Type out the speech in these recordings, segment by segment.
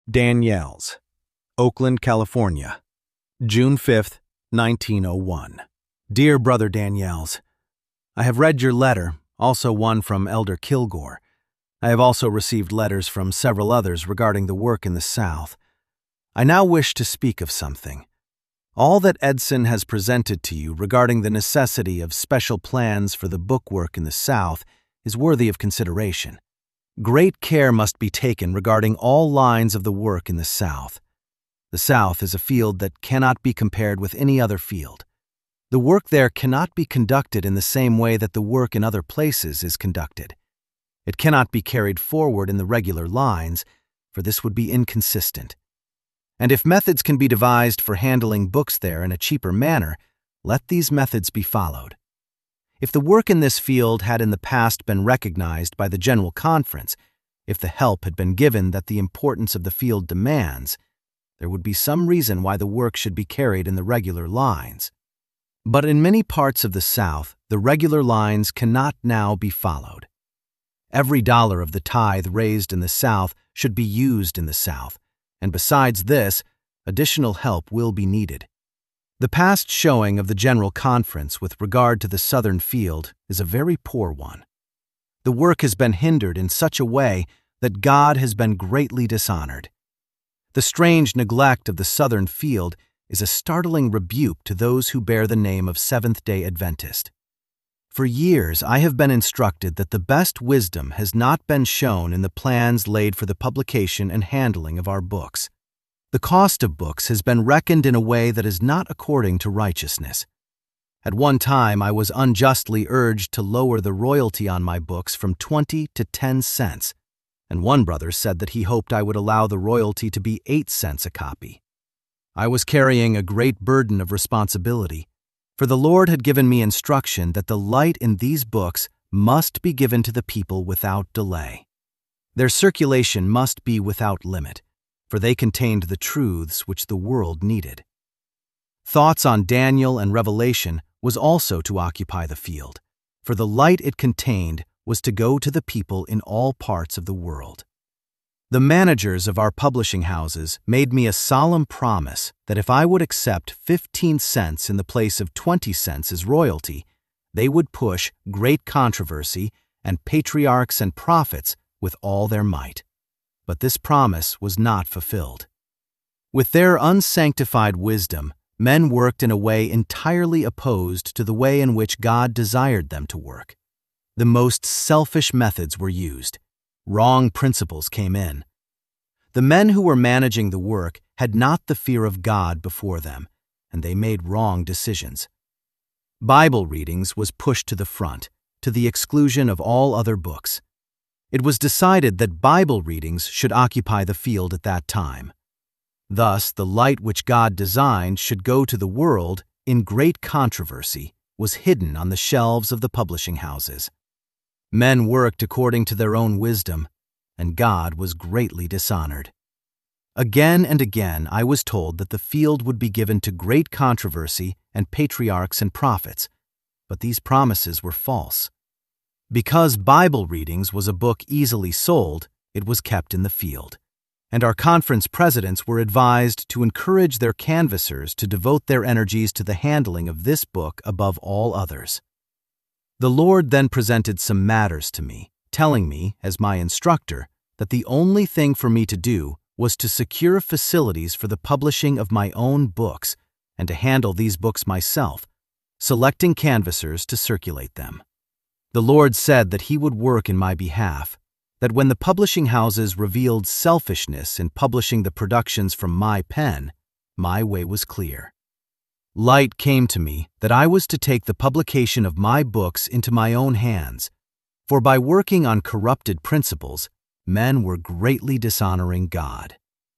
Daniels, Oakland, California, June 5, 1901. Dear Brother Daniels, I have read your letter, also one from Elder Kilgore. I have also received letters from several others regarding the work in the South. I now wish to speak of something. All that Edson has presented to you regarding the necessity of special plans for the book work in the South is worthy of consideration. Great care must be taken regarding all lines of the work in the South. The South is a field that cannot be compared with any other field. The work there cannot be conducted in the same way that the work in other places is conducted. It cannot be carried forward in the regular lines, for this would be inconsistent. And if methods can be devised for handling books there in a cheaper manner, let these methods be followed. If the work in this field had in the past been recognized by the General Conference, if the help had been given that the importance of the field demands, there would be some reason why the work should be carried in the regular lines. But in many parts of the South, the regular lines cannot now be followed. Every dollar of the tithe raised in the South should be used in the South, and besides this, additional help will be needed. The past showing of the General Conference with regard to the Southern field is a very poor one. The work has been hindered in such a way that God has been greatly dishonored. The strange neglect of the Southern field is a startling rebuke to those who bear the name of Seventh-day Adventist. For years, I have been instructed that the best wisdom has not been shown in the plans laid for the publication and handling of our books. The cost of books has been reckoned in a way that is not according to righteousness. At one time, I was unjustly urged to lower the royalty on my books from 20 to 10 cents, and one brother said that he hoped I would allow the royalty to be 8 cents a copy. I was carrying a great burden of responsibility, for the Lord had given me instruction that the light in these books must be given to the people without delay. Their circulation must be without limit, for they contained the truths which the world needed. Thoughts on Daniel and Revelation was also to occupy the field, for the light it contained was to go to the people in all parts of the world. The managers of our publishing houses made me a solemn promise that if I would accept 15 cents in the place of 20 cents as royalty, they would push Great Controversy and Patriarchs and Prophets with all their might. But this promise was not fulfilled. With their unsanctified wisdom, men worked in a way entirely opposed to the way in which God desired them to work. The most selfish methods were used. Wrong principles came in. The men who were managing the work had not the fear of God before them, and they made wrong decisions. Bible readings was pushed to the front, to the exclusion of all other books. It was decided that Bible readings should occupy the field at that time. Thus, the light which God designed should go to the world in Great Controversy was hidden on the shelves of the publishing houses. Men worked according to their own wisdom, and God was greatly dishonored. Again and again I was told that the field would be given to Great Controversy and Patriarchs and Prophets, but these promises were false. Because Bible readings was a book easily sold, it was kept in the field, and our conference presidents were advised to encourage their canvassers to devote their energies to the handling of this book above all others. The Lord then presented some matters to me, telling me, as my instructor, that the only thing for me to do was to secure facilities for the publishing of my own books and to handle these books myself, selecting canvassers to circulate them. The Lord said that He would work in my behalf, that when the publishing houses revealed selfishness in publishing the productions from my pen, my way was clear. Light came to me that I was to take the publication of my books into my own hands, for by working on corrupted principles, men were greatly dishonoring God.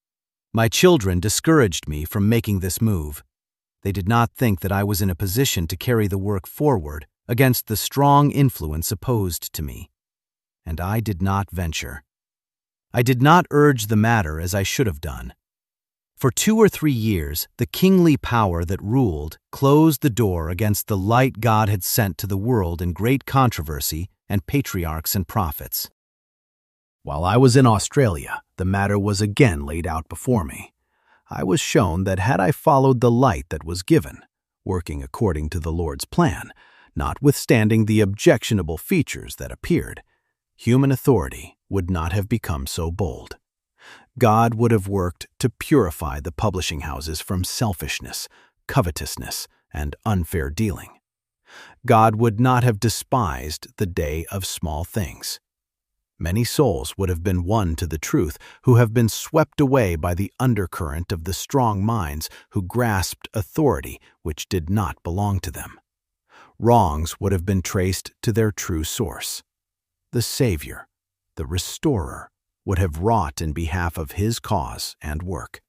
My children discouraged me from making this move. They did not think that I was in a position to carry the work forward against the strong influence opposed to me, and I did not venture. I did not urge the matter as I should have done. For 2 or 3 years, the kingly power that ruled closed the door against the light God had sent to the world in Great Controversy and Patriarchs and Prophets. While I was in Australia, the matter was again laid out before me. I was shown that had I followed the light that was given, working according to the Lord's plan, notwithstanding the objectionable features that appeared, human authority would not have become so bold. God would have worked to purify the publishing houses from selfishness, covetousness, and unfair dealing. God would not have despised the day of small things. Many souls would have been won to the truth who have been swept away by the undercurrent of the strong minds who grasped authority which did not belong to them. Wrongs would have been traced to their true source. The Savior, the Restorer, would have wrought in behalf of his cause and work.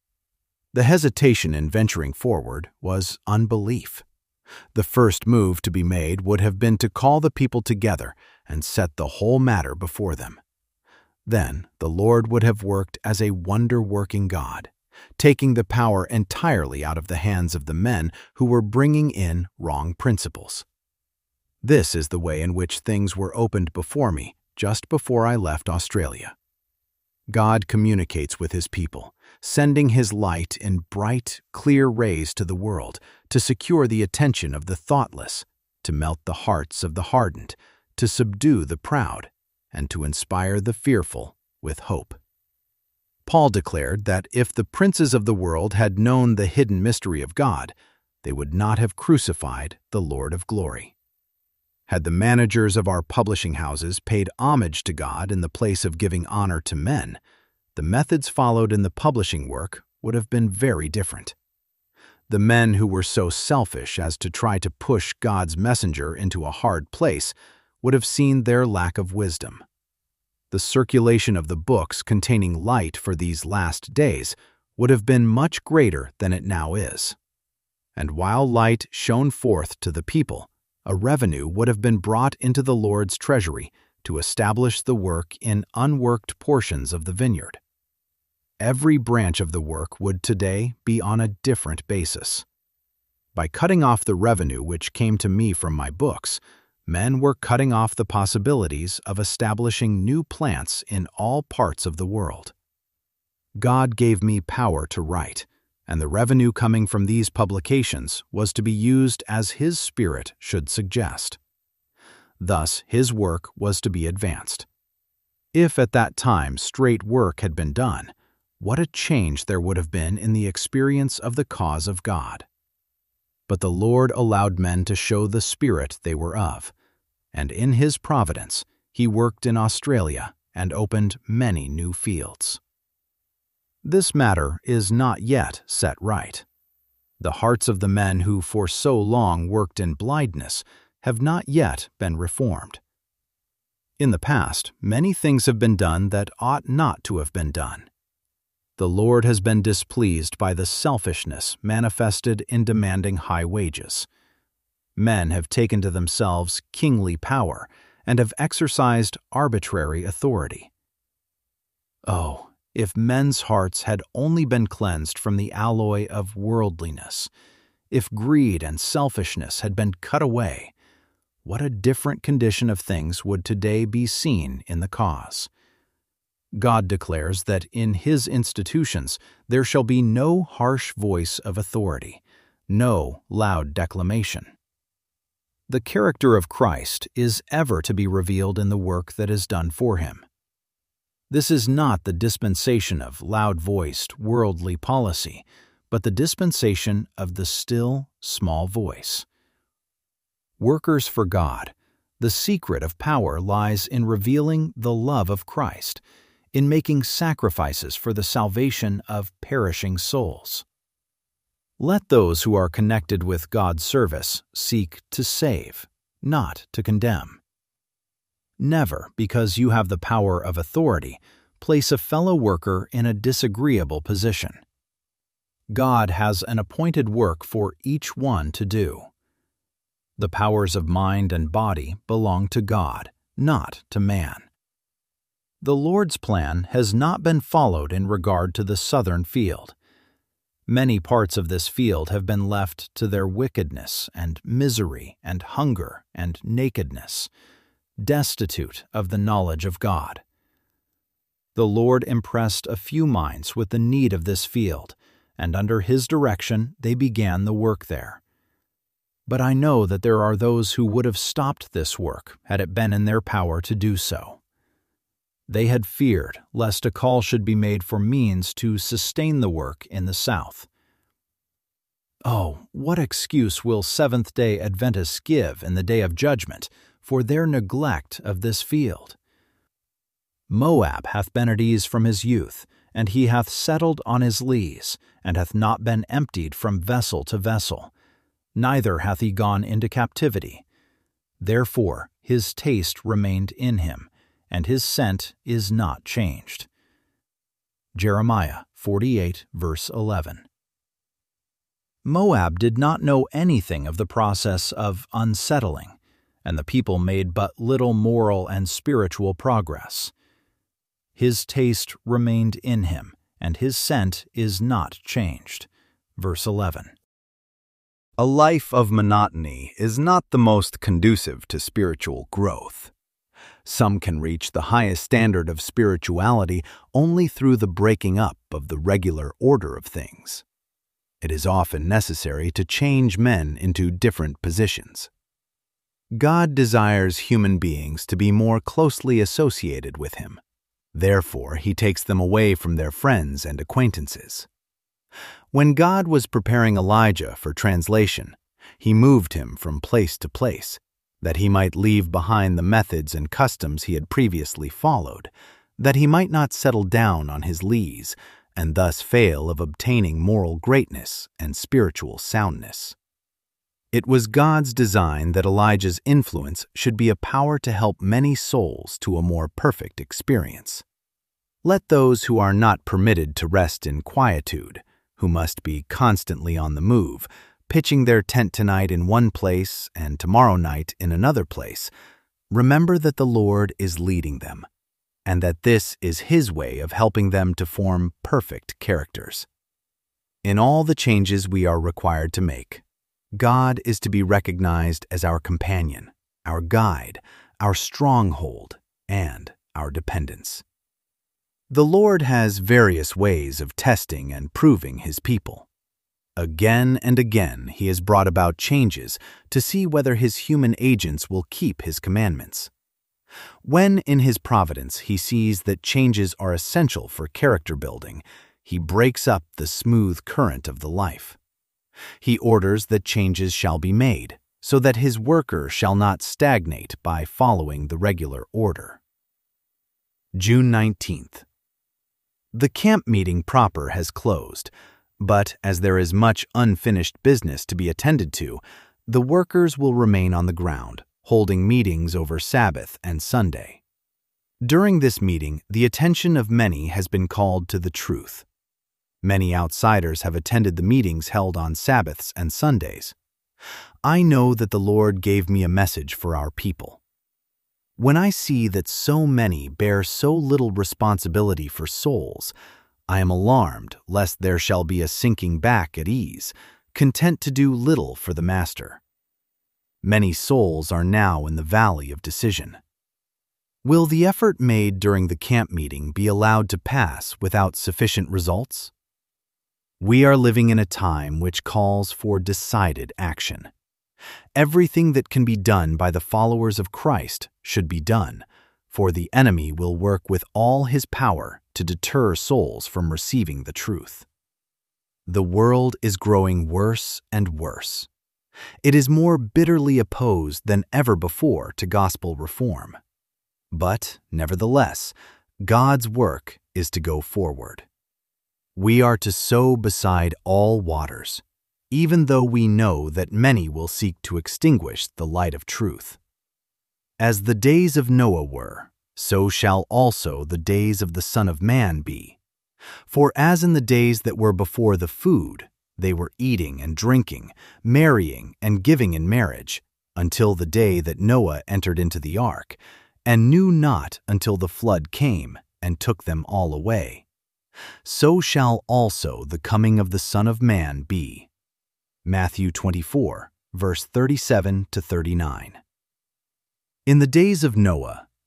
The hesitation in venturing forward was unbelief. The first move to be made would have been to call the people together and set the whole matter before them. Then the Lord would have worked as a wonder-working God, taking the power entirely out of the hands of the men who were bringing in wrong principles. This is the way in which things were opened before me just before I left Australia. God communicates with his people, sending his light in bright, clear rays to the world to secure the attention of the thoughtless, to melt the hearts of the hardened, to subdue the proud, and to inspire the fearful with hope. Paul declared that if the princes of the world had known the hidden mystery of God, they would not have crucified the Lord of glory. Had the managers of our publishing houses paid homage to God in the place of giving honor to men, the methods followed in the publishing work would have been very different. The men who were so selfish as to try to push God's messenger into a hard place would have seen their lack of wisdom. The circulation of the books containing light for these last days would have been much greater than it now is. And while light shone forth to the people, a revenue would have been brought into the Lord's treasury to establish the work in unworked portions of the vineyard. Every branch of the work would today be on a different basis. By cutting off the revenue which came to me from my books, men were cutting off the possibilities of establishing new plants in all parts of the world. God gave me power to write, and the revenue coming from these publications was to be used as his Spirit should suggest. Thus, his work was to be advanced. If at that time straight work had been done, what a change there would have been in the experience of the cause of God. But the Lord allowed men to show the spirit they were of, and in his providence he worked in Australia and opened many new fields. This matter is not yet set right. The hearts of the men who for so long worked in blindness have not yet been reformed. In the past, many things have been done that ought not to have been done. The Lord has been displeased by the selfishness manifested in demanding high wages. Men have taken to themselves kingly power and have exercised arbitrary authority. Oh, if men's hearts had only been cleansed from the alloy of worldliness, if greed and selfishness had been cut away, what a different condition of things would today be seen in the cause. God declares that in his institutions there shall be no harsh voice of authority, no loud declamation. The character of Christ is ever to be revealed in the work that is done for him. This is not the dispensation of loud-voiced, worldly policy, but the dispensation of the still, small voice. Workers for God, the secret of power lies in revealing the love of Christ, in making sacrifices for the salvation of perishing souls. Let those who are connected with God's service seek to save, not to condemn. Never, because you have the power of authority, place a fellow worker in a disagreeable position. God has an appointed work for each one to do. The powers of mind and body belong to God, not to man. The Lord's plan has not been followed in regard to the southern field. Many parts of this field have been left to their wickedness and misery and hunger and nakedness, destitute of the knowledge of God. the Lord impressed a few minds with the need of this field, and under His direction they began the work there. But I know that there are those who would have stopped this work had it been in their power to do so. They had feared lest a call should be made for means to sustain the work in the South. Oh, what excuse will Seventh-day Adventists give in the day of judgment for their neglect of this field? Moab hath been at ease from his youth, and he hath settled on his lees, and hath not been emptied from vessel to vessel, neither hath he gone into captivity. Therefore his taste remained in him, and his scent is not changed. Jeremiah 48, verse 11. Moab did not know anything of the process of unsettling, and the people made but little moral and spiritual progress. His taste remained in him, and his scent is not changed. Verse 11. A life of monotony is not the most conducive to spiritual growth. Some can reach the highest standard of spirituality only through the breaking up of the regular order of things. It is often necessary to change men into different positions. God desires human beings to be more closely associated with Him. Therefore, He takes them away from their friends and acquaintances. When God was preparing Elijah for translation, He moved him from place to place, that he might leave behind the methods and customs he had previously followed, that he might not settle down on his lees, and thus fail of obtaining moral greatness and spiritual soundness. It was God's design that Elijah's influence should be a power to help many souls to a more perfect experience. Let those who are not permitted to rest in quietude, who must be constantly on the move, pitching their tent tonight in one place and tomorrow night in another place, remember that the Lord is leading them, and that this is His way of helping them to form perfect characters. In all the changes we are required to make, God is to be recognized as our companion, our guide, our stronghold, and our dependence. The Lord has various ways of testing and proving His people. Again and again He has brought about changes to see whether His human agents will keep His commandments. When in His providence He sees that changes are essential for character building, He breaks up the smooth current of the life. He orders that changes shall be made, so that His worker shall not stagnate by following the regular order. June 19th. The camp meeting proper has closed, but as there is much unfinished business to be attended to, the workers will remain on the ground, holding meetings over Sabbath and Sunday. During this meeting, the attention of many has been called to the truth. Many outsiders have attended the meetings held on Sabbaths and Sundays. I know that the Lord gave me a message for our people. When I see that so many bear so little responsibility for souls, I am alarmed lest there shall be a sinking back at ease, content to do little for the Master. Many souls are now in the valley of decision. Will the effort made during the camp meeting be allowed to pass without sufficient results? We are living in a time which calls for decided action. Everything that can be done by the followers of Christ should be done, for the enemy will work with all his power to deter souls from receiving the truth. The world is growing worse and worse. It is more bitterly opposed than ever before to gospel reform. But, nevertheless, God's work is to go forward. We are to sow beside all waters, even though we know that many will seek to extinguish the light of truth. As the days of Noah were, so shall also the days of the Son of Man be. For as in the days that were before the food, they were eating and drinking, marrying and giving in marriage, until the day that Noah entered into the ark, and knew not until the flood came and took them all away. So shall also the coming of the Son of Man be. Matthew 24, verse 37 to 39. In the days of Noah,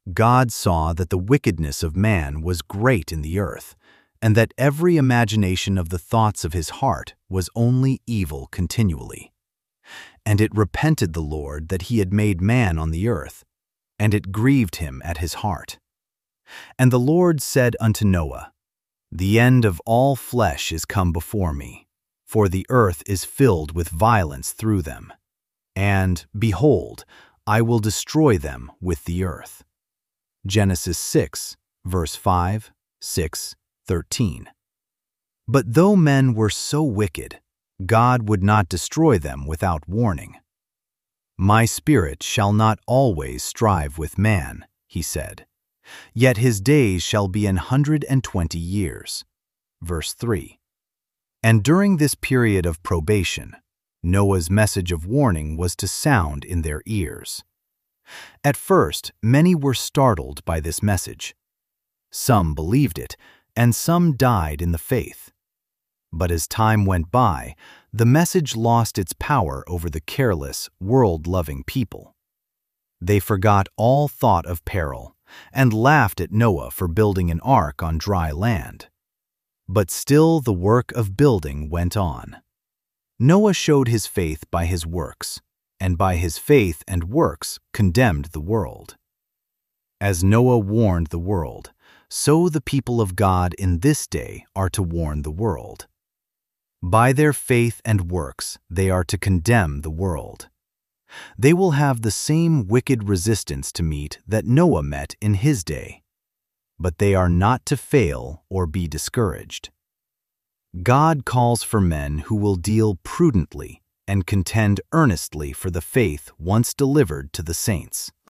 God saw that the wickedness of man was great in the earth, and that every imagination of the thoughts of his heart was only evil continually. And it repented the Lord that he had made man on the earth, and it grieved him at his heart. And the Lord said unto Noah, The end of all flesh is come before me, for the earth is filled with violence through them. And, behold, I will destroy them with the earth. Genesis 6, verse 5, 6, 13. But though men were so wicked, God would not destroy them without warning. My spirit shall not always strive with man, he said, yet his days shall be 120 years. Verse 3. And during this period of probation, Noah's message of warning was to sound in their ears. At first, many were startled by this message. Some believed it, and some died in the faith. But as time went by, the message lost its power over the careless, world-loving people. They forgot all thought of peril and laughed at Noah for building an ark on dry land. But still the work of building went on. Noah showed his faith by his works, and by his faith and works condemned the world. As Noah warned the world, so the people of God in this day are to warn the world. By their faith and works they are to condemn the world. They will have the same wicked resistance to meet that Noah met in his day. But they are not to fail or be discouraged. God calls for men who will deal prudently and contend earnestly for the faith once delivered to the saints.